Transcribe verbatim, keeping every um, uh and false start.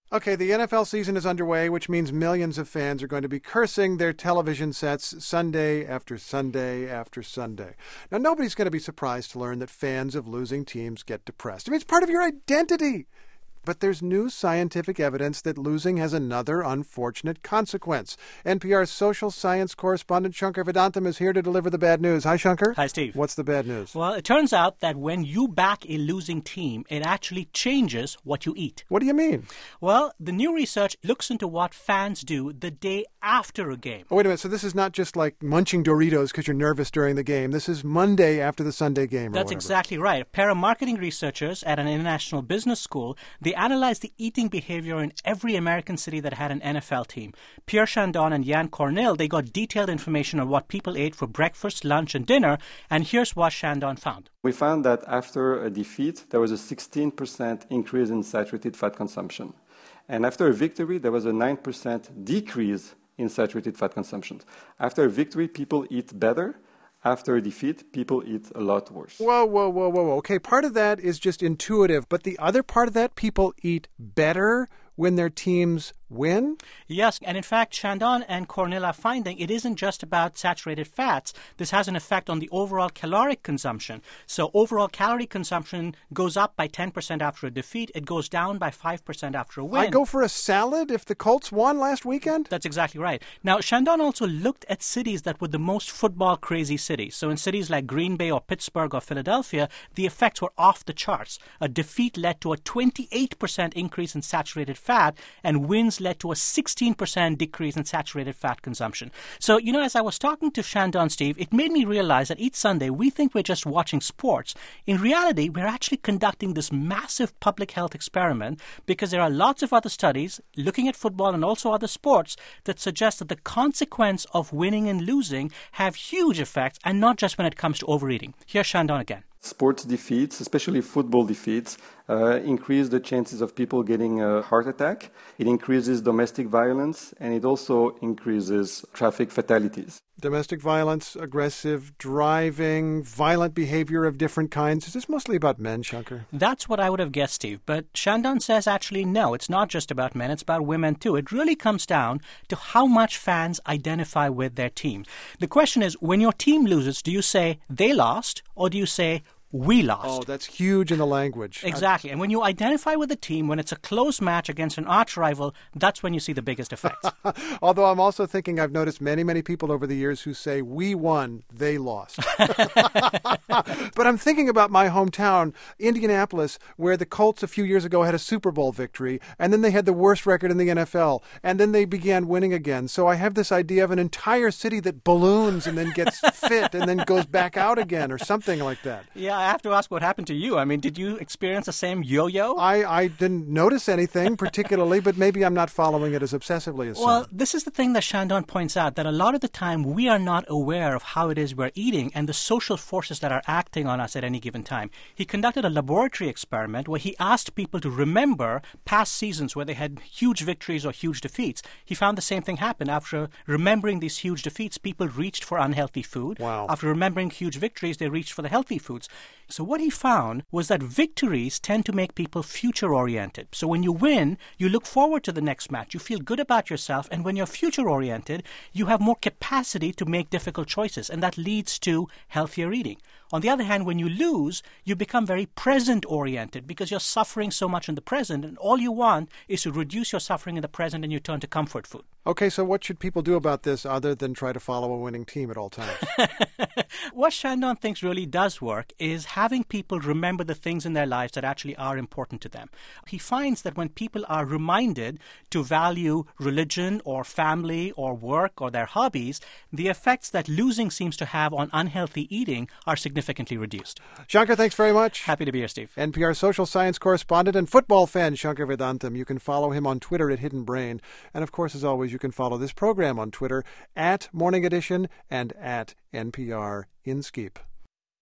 Okay, the N F L season is underway, which means millions of fans are going to be cursing their television sets Sunday after Sunday after Sunday. Now, nobody's going to be surprised to learn that fans of losing teams get depressed. I mean, it's part of your identity. But there's new scientific evidence that losing has another unfortunate consequence. N P R's social science correspondent Shankar Vedantam is here to deliver the bad news. Hi, Shankar. Hi, Steve. What's the bad news? Well, it turns out that when you back a losing team, it actually changes what you eat. What do you mean? Well, the new research looks into what fans do the day after a game. Oh, wait a minute. So this is not just like munching Doritos because you're nervous during the game. This is Monday after the Sunday game or That's whatever. exactly right. A pair of marketing researchers at an international business school, they analyzed the eating behavior in every American city that had an N F L team. Pierre Chandon and Jan Cornell, they got detailed information on what people ate for breakfast, lunch, and dinner, and here's what Chandon found. We found that after a defeat, there was a sixteen percent increase in saturated fat consumption. And after a victory, there was a nine percent decrease in saturated fat consumption. After a victory, people eat better. After a defeat, people eat a lot worse. Whoa, whoa, whoa, whoa, whoa. Okay, part of that is just intuitive, but the other part of that, people eat better when their teams win? Yes, and in fact, Chandon and Cornell are finding it isn't just about saturated fats. This has an effect on the overall caloric consumption. So overall calorie consumption goes up by ten percent after a defeat. It goes down by five percent after a win. I go for a salad if the Colts won last weekend? That's exactly right. Now, Chandon also looked at cities that were the most football-crazy cities. So in cities like Green Bay or Pittsburgh or Philadelphia, the effects were off the charts. A defeat led to a twenty-eight percent increase in saturated fat, and wins led to a sixteen percent decrease in saturated fat consumption. So, you know, as I was talking to Chandon, Steve, it made me realize that each Sunday we think we're just watching sports. In reality, we're actually conducting this massive public health experiment because there are lots of other studies looking at football and also other sports that suggest that the consequence of winning and losing have huge effects, and not just when it comes to overeating. Here's Chandon again. Sports defeats, especially football defeats, uh, increase the chances of people getting a heart attack. It increases domestic violence, and it also increases traffic fatalities. Domestic violence, aggressive driving, violent behavior of different kinds. Is this mostly about men, Shankar? That's what I would have guessed, Steve. But Chandon says actually no, it's not just about men, it's about women too. It really comes down to how much fans identify with their team. The question is, when your team loses, do you say they lost or do you say we lost? Oh, that's huge in the language. Exactly. And when you identify with the team, when it's a close match against an arch rival, that's when you see the biggest effects. Although I'm also thinking I've noticed many, many people over the years who say, we won, they lost. But I'm thinking about my hometown, Indianapolis, where the Colts a few years ago had a Super Bowl victory, and then they had the worst record in the N F L, and then they began winning again. So I have this idea of an entire city that balloons and then gets fit and then goes back out again or something like that. Yeah, I have to ask what happened to you. I mean, did you experience the same yo-yo? I, I didn't notice anything particularly, but maybe I'm not following it as obsessively as Well, some. this is the thing that Chandon points out, that a lot of the time we are not aware of how it is we're eating and the social forces that are acting on us at any given time. He conducted a laboratory experiment where he asked people to remember past seasons where they had huge victories or huge defeats. He found the same thing happen. After remembering these huge defeats, people reached for unhealthy food. Wow. After remembering huge victories, they reached for the healthy foods. So what he found was that victories tend to make people future-oriented. So when you win, you look forward to the next match. You feel good about yourself. And when you're future-oriented, you have more capacity to make difficult choices. And that leads to healthier eating. On the other hand, when you lose, you become very present-oriented because you're suffering so much in the present. And all you want is to reduce your suffering in the present, and you turn to comfort food. Okay, so what should people do about this other than try to follow a winning team at all times? What Chandon thinks really does work is having people remember the things in their lives that actually are important to them. He finds that when people are reminded to value religion or family or work or their hobbies, the effects that losing seems to have on unhealthy eating are significantly reduced. Shankar, thanks very much. Happy to be here, Steve. N P R social science correspondent and football fan Shankar Vedantam. You can follow him on Twitter at Hidden Brain. And of course, as always, you can follow this program on Twitter at Morning Edition and at N P R InSkeep.